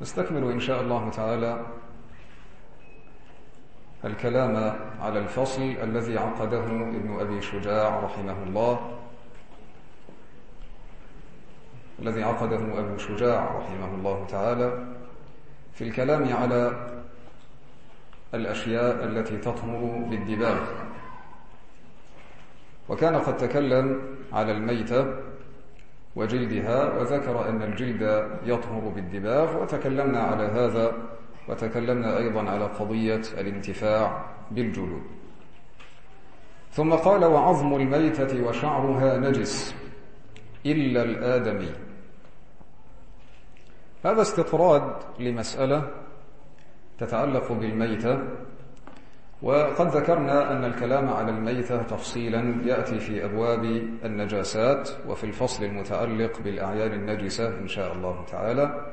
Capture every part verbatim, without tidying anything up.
نستكمل إن شاء الله تعالى الكلام على الفصل الذي عقده ابن أبي شجاع رحمه الله الذي عقده أبو شجاع رحمه الله تعالى في الكلام على الأشياء التي تطهر بالدباغ. وكان قد تكلم على الميتة وجلدها وذكر أن الجلد يطهر بالدباغ، وتكلمنا على هذا وتكلمنا أيضا على قضية الانتفاع بالجلود. ثم قال: وعظم الميتة وشعرها نجس إلا الآدمي. هذا استطراد لمسألة تتعلق بالميتة، وقد ذكرنا أن الكلام على الميتة تفصيلا يأتي في أبواب النجاسات وفي الفصل المتعلق بالأعيان النجسة إن شاء الله تعالى،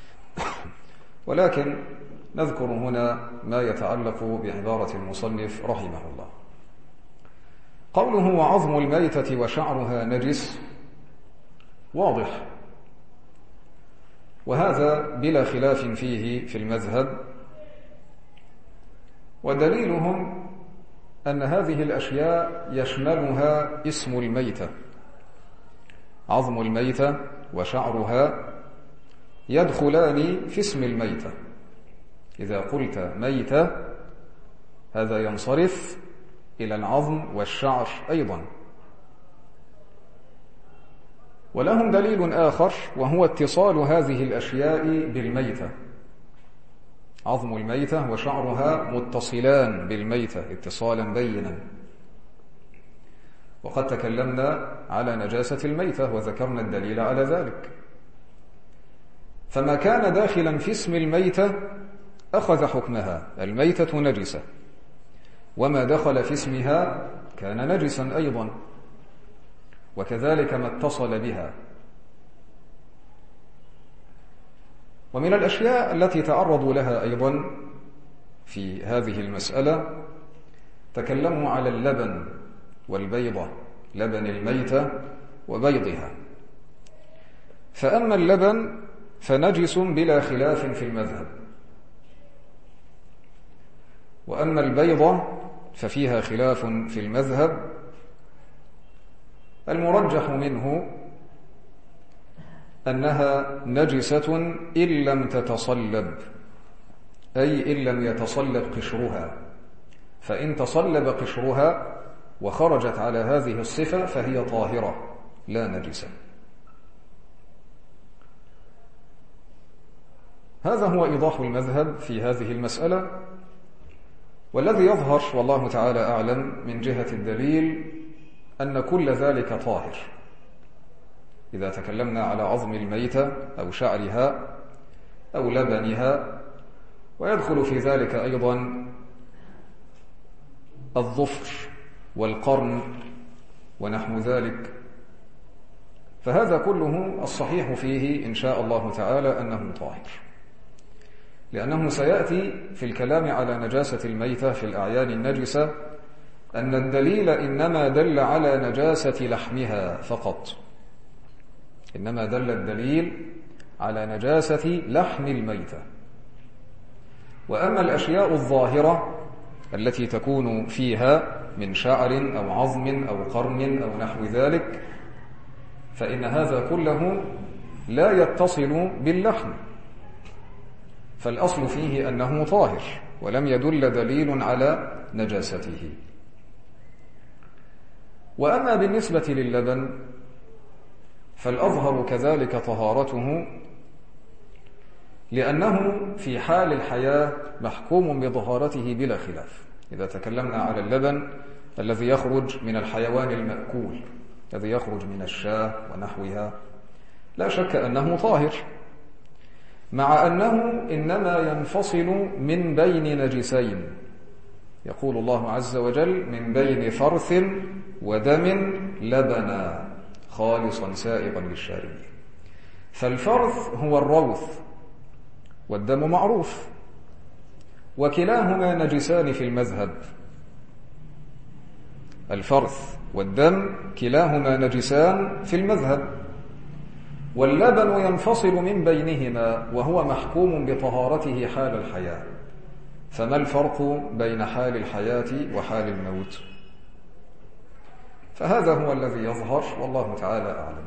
ولكن نذكر هنا ما يتعلق بعبارة المصنف رحمه الله. قوله وعظم الميتة وشعرها نجس واضح، وهذا بلا خلاف فيه في المذهب، ودليلهم أن هذه الأشياء يشملها اسم الميتة. عظم الميتة وشعرها يدخلان في اسم الميتة. إذا قلت ميتة هذا ينصرف إلى العظم والشعر أيضا. ولهم دليل آخر، وهو اتصال هذه الأشياء بالميتة. عظم الميتة وشعرها متصلان بالميتة اتصالا بينا، وقد تكلمنا على نجاسة الميتة وذكرنا الدليل على ذلك. فما كان داخلا في اسم الميتة أخذ حكمها، الميتة نجسة، وما دخل في اسمها كان نجسا أيضا، وكذلك ما اتصل بها. ومن الأشياء التي تعرضوا لها أيضا في هذه المسألة تكلموا على اللبن والبيضة، لبن الميتة وبيضها. فأما اللبن فنجس بلا خلاف في المذهب، وأما البيضة ففيها خلاف في المذهب. المرجح منه أنها نجسة إن لم تتصلب، أي إن لم يتصلب قشرها، فإن تصلب قشرها وخرجت على هذه الصفة فهي طاهرة لا نجسة. هذا هو إيضاح المذهب في هذه المسألة، والذي يظهر والله تعالى أعلم من جهة الدليل أن كل ذلك طاهر. إذا تكلمنا على عظم الميتة أو شعرها أو لبنها، ويدخل في ذلك أيضا الظفر والقرن ونحو ذلك، فهذا كله الصحيح فيه إن شاء الله تعالى أنه طاهر، لأنه سيأتي في الكلام على نجاسة الميتة في الأعيان النجسة أن الدليل إنما دل على نجاسة لحمها فقط، إنما دل الدليل على نجاسة لحم الميتة. وأما الأشياء الظاهرة التي تكون فيها من شعر أو عظم أو قرن أو نحو ذلك، فإن هذا كله لا يتصل باللحم، فالأصل فيه أنه طاهر ولم يدل دليل على نجاسته. وأما بالنسبة للبن فالأظهر كذلك طهارته، لأنه في حال الحياة محكوم بطهارته بلا خلاف. إذا تكلمنا على اللبن الذي يخرج من الحيوان المأكول الذي يخرج من الشاة ونحوها، لا شك أنه طاهر، مع أنه إنما ينفصل من بين نجسين. يقول الله عز وجل: من بين فرث ودم لبنا خالصا سائغا للشاربين. فالفرث هو الروث، والدم معروف، وكلاهما نجسان في المذهب. الفرث والدم كلاهما نجسان في المذهب، واللبن ينفصل من بينهما وهو محكوم بطهارته حال الحياة، فما الفرق بين حال الحياة وحال الموت؟ فهذا هو الذي يظهر والله تعالى أعلم،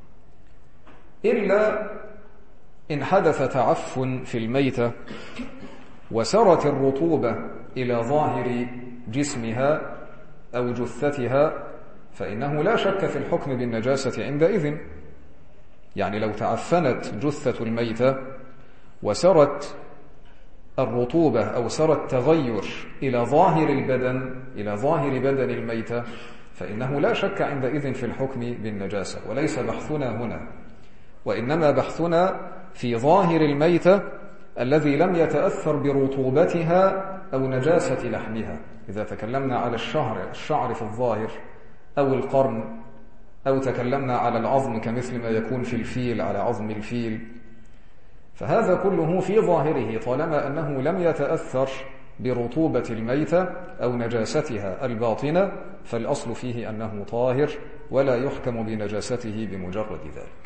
إلا إن حدث تعفن في الميتة وسرت الرطوبة إلى ظاهر جسمها أو جثتها، فإنه لا شك في الحكم بالنجاسة عندئذ. يعني لو تعفنت جثة الميتة وسرت الرطوبة أو سر التغير إلى ظاهر البدن إلى ظاهر بدن الميتة، فإنه لا شك عندئذ في الحكم بالنجاسة، وليس بحثنا هنا، وإنما بحثنا في ظاهر الميتة الذي لم يتأثر برطوبتها أو نجاسة لحمها. إذا تكلمنا على الشعر الشعر في الظاهر أو القرن، أو تكلمنا على العظم كمثل ما يكون في الفيل على عظم الفيل، فهذا كله في ظاهره طالما أنه لم يتأثر برطوبة الميتة أو نجاستها الباطنة، فالأصل فيه أنه طاهر ولا يحكم بنجاسته بمجرد ذلك.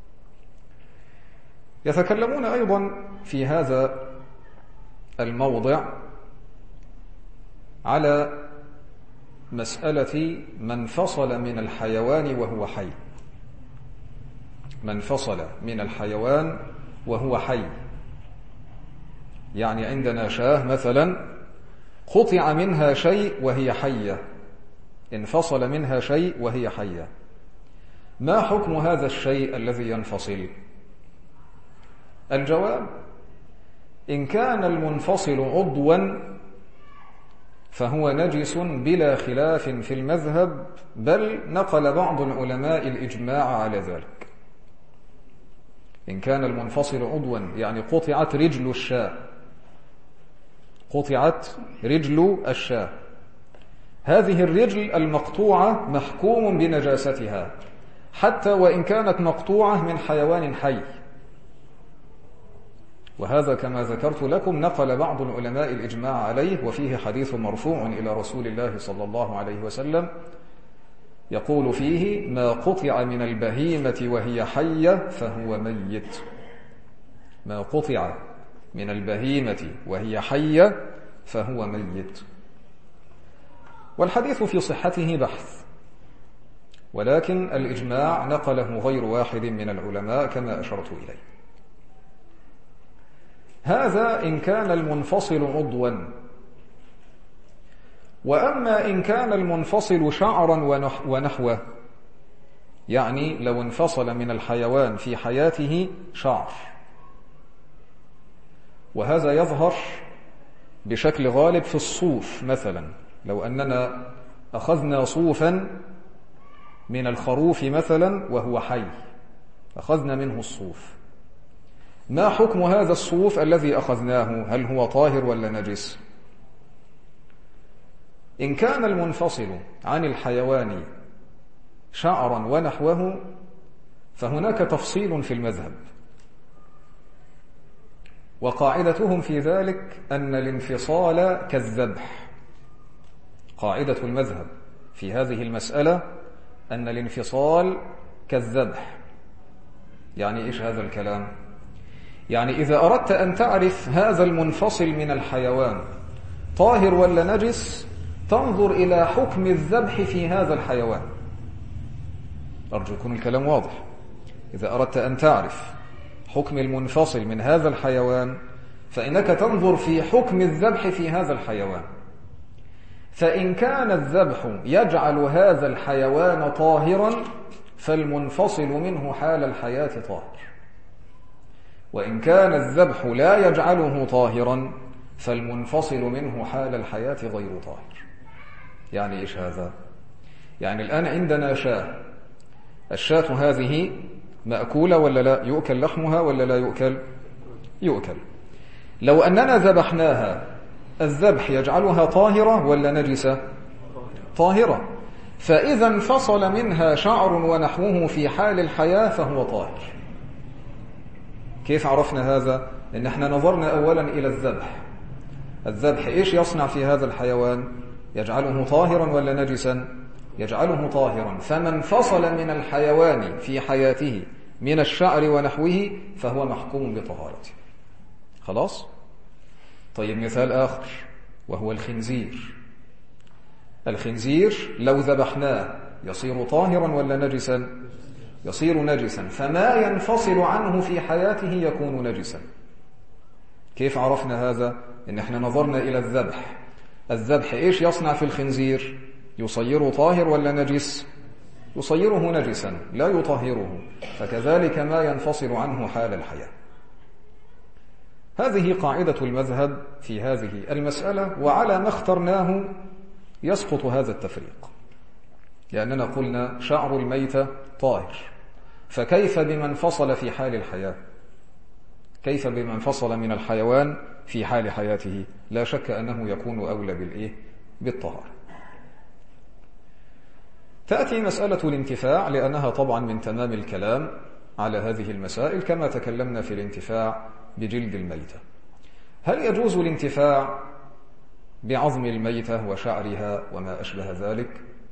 يتكلمون أيضا في هذا الموضع على مسألة من فصل من الحيوان وهو حي. من فصل من الحيوان وهو حي، يعني عندنا شاة مثلا قطع منها شيء وهي حية، انفصل منها شيء وهي حية، ما حكم هذا الشيء الذي ينفصل؟ الجواب: إن كان المنفصل عضوا فهو نجس بلا خلاف في المذهب، بل نقل بعض العلماء الإجماع على ذلك. إن كان المنفصل عضوا يعني قطعت رجل الشاة، قطعت رجل الشاة، هذه الرجل المقطوعة محكوم بنجاستها حتى وإن كانت مقطوعة من حيوان حي، وهذا كما ذكرت لكم نقل بعض العلماء الإجماع عليه، وفيه حديث مرفوع إلى رسول الله صلى الله عليه وسلم يقول فيه: ما قطع من البهيمة وهي حية فهو ميت. ما قطع من البهيمة وهي حية فهو ميت. والحديث في صحته بحث، ولكن الإجماع نقله غير واحد من العلماء كما أشرت إليه. هذا إن كان المنفصل عضوا. وأما إن كان المنفصل شعرا ونحوه، يعني لو انفصل من الحيوان في حياته شعر، وهذا يظهر بشكل غالب في الصوف مثلا، لو أننا أخذنا صوفا من الخروف مثلا وهو حي، أخذنا منه الصوف، ما حكم هذا الصوف الذي أخذناه؟ هل هو طاهر ولا نجس؟ إن كان المنفصل عن الحيوان شعرا ونحوه فهناك تفصيل في المذهب، وقاعدتهم في ذلك أن الانفصال كالذبح. قاعدة المذهب في هذه المسألة أن الانفصال كالذبح. يعني إيش هذا الكلام؟ يعني إذا أردت أن تعرف هذا المنفصل من الحيوان طاهر ولا نجس، تنظر إلى حكم الذبح في هذا الحيوان. أرجو يكون الكلام واضح. إذا أردت أن تعرف حكم المنفصل من هذا الحيوان فإنك تنظر في حكم الذبح في هذا الحيوان، فإن كان الذبح يجعل هذا الحيوان طاهرا فالمنفصل منه حال الحياة طاهر، وإن كان الذبح لا يجعله طاهرا فالمنفصل منه حال الحياة غير طاهر. يعني إيش هذا؟ يعني الآن عندنا شاة، الشاة هذه مأكولة ولا لا؟ يؤكل لحمها ولا لا يؤكل؟ يؤكل. لو أننا ذبحناها الذبح يجعلها طاهرة ولا نجسة؟ طاهرة. فإذا انفصل منها شعر ونحوه في حال الحياة فهو طاهر. كيف عرفنا هذا؟ لأن احنا نظرنا أولا إلى الذبح. الذبح إيش يصنع في هذا الحيوان؟ يجعله طاهرا ولا نجسا؟ يجعله طاهرا. فمن فصل من الحيوان في حياته من الشعر ونحوه فهو محكوم بطهارته. خلاص؟ طيب مثال آخر وهو الخنزير. الخنزير لو ذبحناه يصير طاهرا ولا نجسا؟ يصير نجسا، فما ينفصل عنه في حياته يكون نجسا. كيف عرفنا هذا؟ إن احنا نظرنا إلى الذبح. الذبح إيش يصنع في الخنزير؟ يصيره طاهر ولا نجس؟ يصيره نجسا لا يطهره، فكذلك ما ينفصل عنه حال الحياة. هذه قاعدة المذهب في هذه المسألة، وعلى ما اخترناه يسقط هذا التفريق، لأننا قلنا شعر الميتة طاهر، فكيف بمن فصل في حال الحياة؟ كيف بمن فصل من الحيوان في حال حياته؟ لا شك أنه يكون أولى بالإيه؟ بالطهارة. تأتي مسألة الانتفاع، لأنها طبعا من تمام الكلام على هذه المسائل كما تكلمنا في الانتفاع بجلد الميتة. هل يجوز الانتفاع بعظم الميتة وشعرها وما أشبه ذلك؟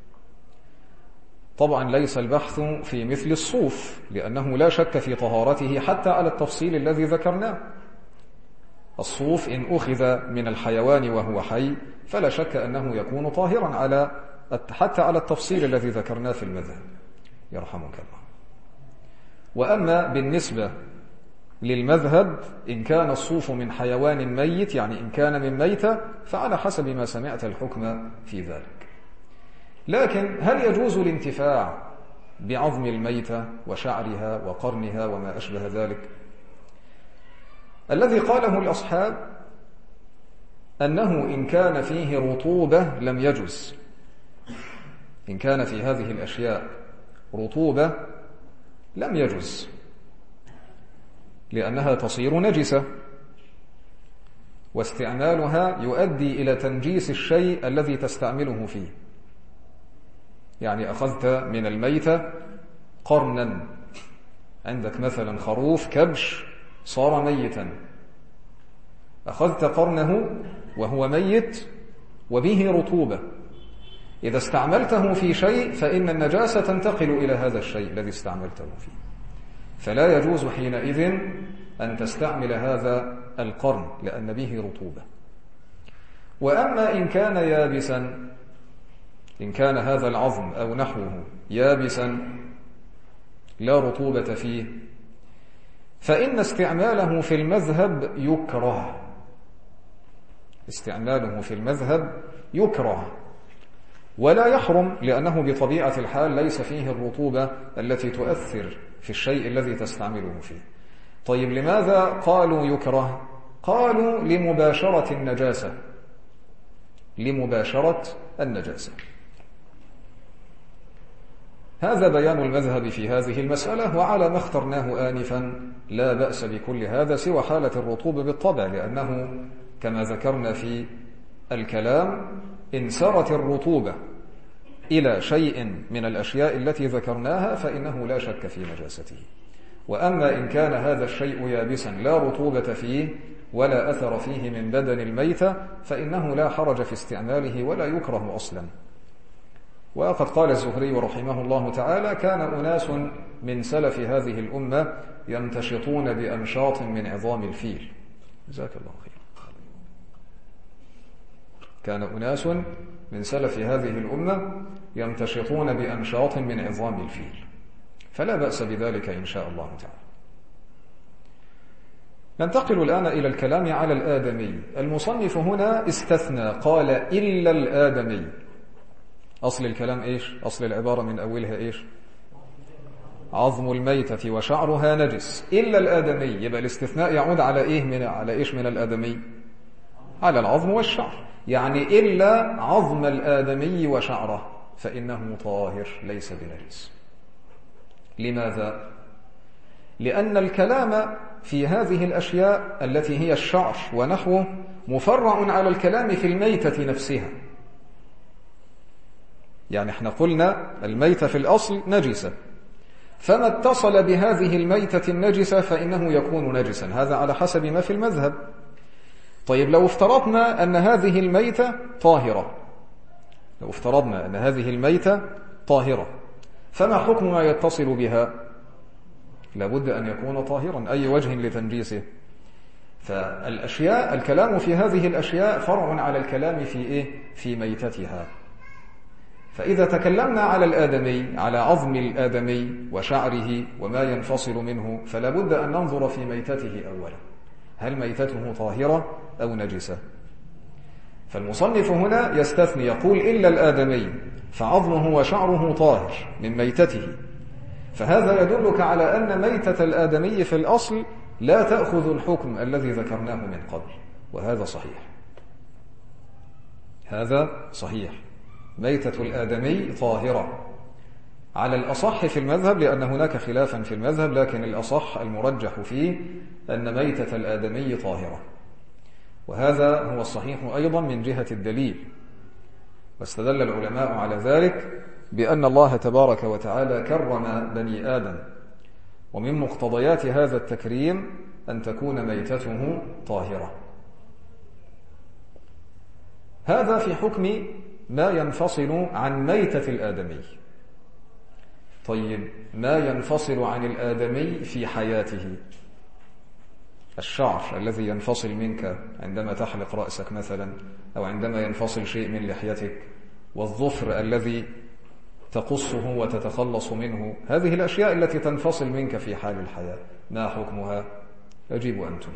طبعا ليس البحث في مثل الصوف، لأنه لا شك في طهارته حتى على التفصيل الذي ذكرناه. الصوف إن أخذ من الحيوان وهو حي فلا شك أنه يكون طاهرا على حتى على التفصيل الذي ذكرناه في المذهب يرحمك الله. وأما بالنسبة للمذهب إن كان الصوف من حيوان ميت، يعني إن كان من ميتة، فعلى حسب ما سمعت الحكم في ذلك. لكن هل يجوز الانتفاع بعظم الميتة وشعرها وقرنها وما أشبه ذلك؟ الذي قاله الأصحاب أنه إن كان فيه رطوبة لم يجوز. إن كان في هذه الأشياء رطوبة لم يجوز، لأنها تصير نجسة، واستعمالها يؤدي إلى تنجيس الشيء الذي تستعمله فيه. يعني أخذت من الميتة قرنا، عندك مثلا خروف كبش صار ميتا، أخذت قرنه وهو ميت وبه رطوبة، إذا استعملته في شيء فإن النجاسة تنتقل إلى هذا الشيء الذي استعملته فيه، فلا يجوز حينئذ أن تستعمل هذا القرن لأن به رطوبة. وأما إن كان يابسا، إن كان هذا العظم أو نحوه يابسا لا رطوبة فيه، فإن استعماله في المذهب يكره. استعماله في المذهب يكره ولا يحرم، لأنه بطبيعة الحال ليس فيه الرطوبة التي تؤثر في الشيء الذي تستعمله فيه. طيب لماذا قالوا يكره؟ قالوا لمباشرة النجاسة، لمباشرة النجاسة. هذا بيان المذهب في هذه المسألة، وعلى ما اخترناه آنفا لا بأس بكل هذا سوى حالة الرطوبة بالطبع، لأنه كما ذكرنا في الكلام إن سرت الرطوبة إلى شيء من الأشياء التي ذكرناها فإنه لا شك في نجاسته. وأما إن كان هذا الشيء يابسا لا رطوبة فيه ولا أثر فيه من بدن الميتة فإنه لا حرج في استعماله ولا يكره أصلا. وقد قال الزهري رحمه الله تعالى: كان أناس من سلف هذه الأمة يمتشطون بأمشاط من عظام الفيل. جزاك الله خير. كان أناس من سلف هذه الأمة يمتشطون بأمشاط من عظام الفيل، فلا بأس بذلك إن شاء الله تعالى. ننتقل الآن إلى الكلام على الآدمي. المصنف هنا استثنى، قال إلا الآدمي. أصل الكلام إيش؟ أصل العبارة من أولها إيش؟ عظم الميتة وشعرها نجس إلا الآدمي. يبقى الاستثناء يعود على إيه من على إيش من الآدمي؟ على العظم والشعر، يعني إلا عظم الآدمي وشعره فإنه طاهر ليس بنجس. لماذا؟ لأن الكلام في هذه الأشياء التي هي الشعر ونحوه مفرع على الكلام في الميتة نفسها. يعني احنا قلنا الميتة في الأصل نجسة، فما اتصل بهذه الميتة النجسة فإنه يكون نجسا، هذا على حسب ما في المذهب. طيب لو افترضنا أن هذه الميتة طاهرة، لو افترضنا أن هذه الميتة طاهرة، فما حكم ما يتصل بها؟ لابد أن يكون طاهرا، أي وجه لتنجيسه. فالأشياء الكلام في هذه الأشياء فرع على الكلام في إيه؟ في ميتتها. فإذا تكلمنا على الآدمي، على عظم الآدمي وشعره وما ينفصل منه، فلا بد أن ننظر في ميتته أولا، هل ميتته طاهرة أو نجسة؟ فالمصنف هنا يستثني يقول إلا الآدمي فعظمه وشعره طاهر من ميتته، فهذا يدلك على أن ميتة الآدمي في الأصل لا تأخذ الحكم الذي ذكرناه من قبل، وهذا صحيح. هذا صحيح، ميتة الآدمي طاهرة على الأصح في المذهب، لأن هناك خلافا في المذهب، لكن الأصح المرجح فيه أن ميتة الآدمي طاهرة، وهذا هو الصحيح أيضا من جهة الدليل. واستدل العلماء على ذلك بأن الله تبارك وتعالى كرم بني آدم، ومن مقتضيات هذا التكريم أن تكون ميتته طاهرة. هذا في حكم ما ينفصل عن ميتة الآدمي. طيب، ما ينفصل عن الآدمي في حياته، الشعر الذي ينفصل منك عندما تحلق رأسك مثلا، أو عندما ينفصل شيء من لحيتك، والظفر الذي تقصه وتتخلص منه، هذه الأشياء التي تنفصل منك في حال الحياة ما حكمها؟ أجيبوا أنتم.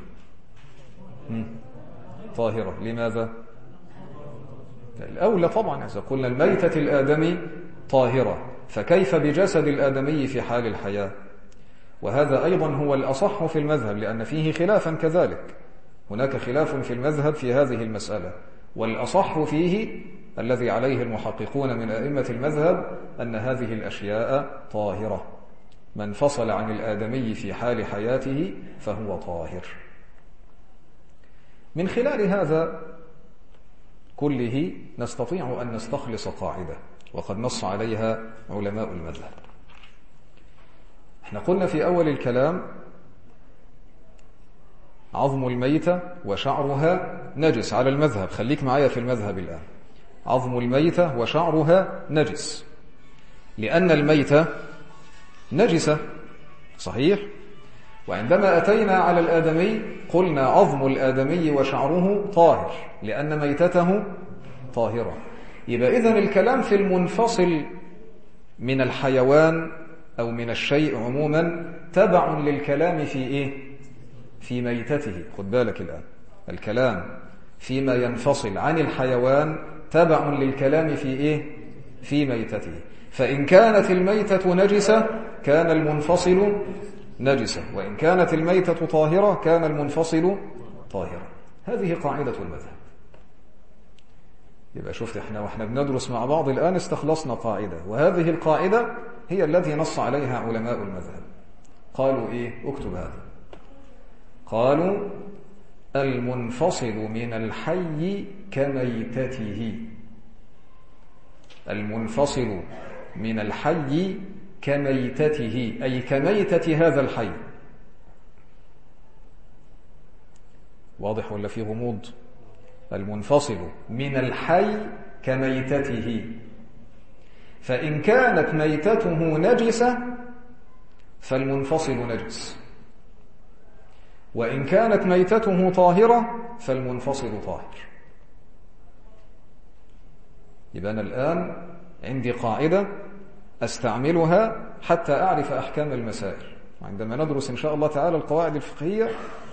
طاهرة. لماذا؟ الأولى طبعا إذا قلنا الميتة الآدمي طاهرة، فكيف بجسد الآدمي في حال الحياة؟ وهذا أيضا هو الأصح في المذهب، لأن فيه خلافا كذلك، هناك خلاف في المذهب في هذه المسألة، والأصح فيه الذي عليه المحققون من أئمة المذهب أن هذه الأشياء طاهرة، من فصل عن الآدمي في حال حياته فهو طاهر. من خلال هذا كله نستطيع أن نستخلص قاعدة، وقد نص عليها علماء المذهب. احنا قلنا في أول الكلام عظم الميتة وشعرها نجس على المذهب، خليك معايا في المذهب الآن. عظم الميتة وشعرها نجس، لأن الميتة نجسة، صحيح؟ وعندما أتينا على الآدمي قلنا عظم الآدمي وشعره طاهر، لأن ميتته طاهرة. يبقى إذن الكلام في المنفصل من الحيوان أو من الشيء عموما تبع للكلام في إيه؟ في ميتته. خد بالك الآن، الكلام فيما ينفصل عن الحيوان تبع للكلام في إيه؟ في ميتته. فإن كانت الميتة نجسة كان المنفصل نجسة، وإن كانت الميتة طاهرة كان المنفصل طاهرا. هذه قاعدة المذهب. يبقى شفت احنا واحنا بندرس مع بعض الآن استخلصنا قاعدة، وهذه القاعدة هي التي نص عليها علماء المذهب. قالوا إيه؟ اكتب هذا. قالوا المنفصل من الحي كميتته. المنفصل من الحي كميتته، أي كميتة هذا الحي. واضح ولا في غموض؟ المنفصل من الحي كميتته، فإن كانت ميتته نجسة فالمنفصل نجس، وإن كانت ميتته طاهرة فالمنفصل طاهر. يبقى أنا الآن عندي قاعدة أستعملها حتى أعرف أحكام المسائل، وعندما ندرس إن شاء الله تعالى القواعد الفقهية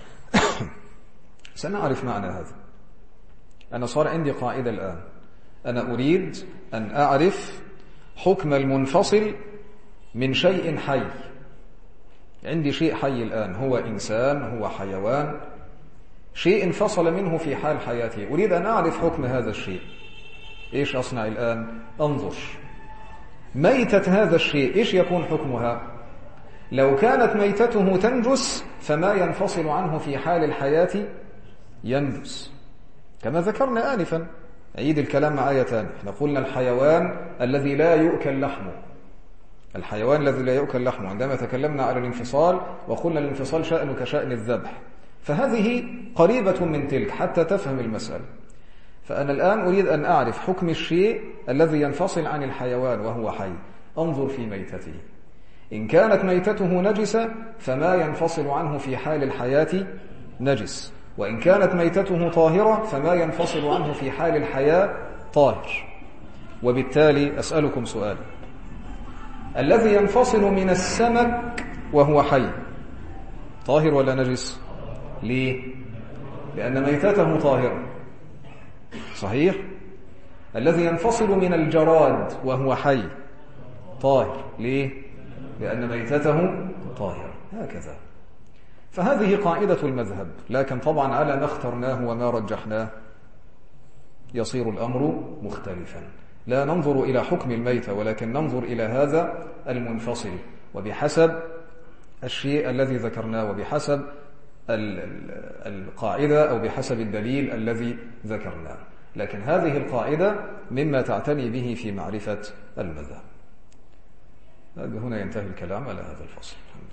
سنعرف معنى هذا. أنا صار عندي قاعدة الآن، أنا أريد أن أعرف حكم المنفصل من شيء حي. عندي شيء حي الآن، هو إنسان، هو حيوان، شيء انفصل منه في حال حياته، أريد أن أعرف حكم هذا الشيء. إيش أصنع الآن؟ أنظر ميتة هذا الشيء إيش يكون حكمها؟ لو كانت ميتته تنجس فما ينفصل عنه في حال الحياة ينجس، كما ذكرنا آنفا. عيد الكلام معايا تاني. احنا قلنا الحيوان الذي لا يؤكل لحمه، الحيوان الذي لا يؤكل لحمه، عندما تكلمنا على الانفصال وقلنا الانفصال شأنه كشأن الذبح، فهذه قريبة من تلك حتى تفهم المسألة. فأنا الآن أريد أن أعرف حكم الشيء الذي ينفصل عن الحيوان وهو حي، أنظر في ميتته. إن كانت ميتته نجسة فما ينفصل عنه في حال الحياة نجس، وإن كانت ميتته طاهرة فما ينفصل عنه في حال الحياة طاهر. وبالتالي أسألكم سؤال: الذي ينفصل من السمك وهو حي طاهر ولا نجس؟ ليه؟ لأن ميتته طاهرة. صحيح؟ الذي ينفصل من الجراد وهو حي طاهر. ليه؟ لأن ميتته طاهرة. هكذا. فهذه قاعدة المذهب، لكن طبعا على ما اخترناه وما رجحناه يصير الأمر مختلفا. لا ننظر إلى حكم الميتة، ولكن ننظر إلى هذا المنفصل، وبحسب الشيء الذي ذكرناه، وبحسب القاعدة أو بحسب الدليل الذي ذكرناه. لكن هذه القاعدة مما تعتني به في معرفة المذهب. هنا ينتهي الكلام على هذا الفصل.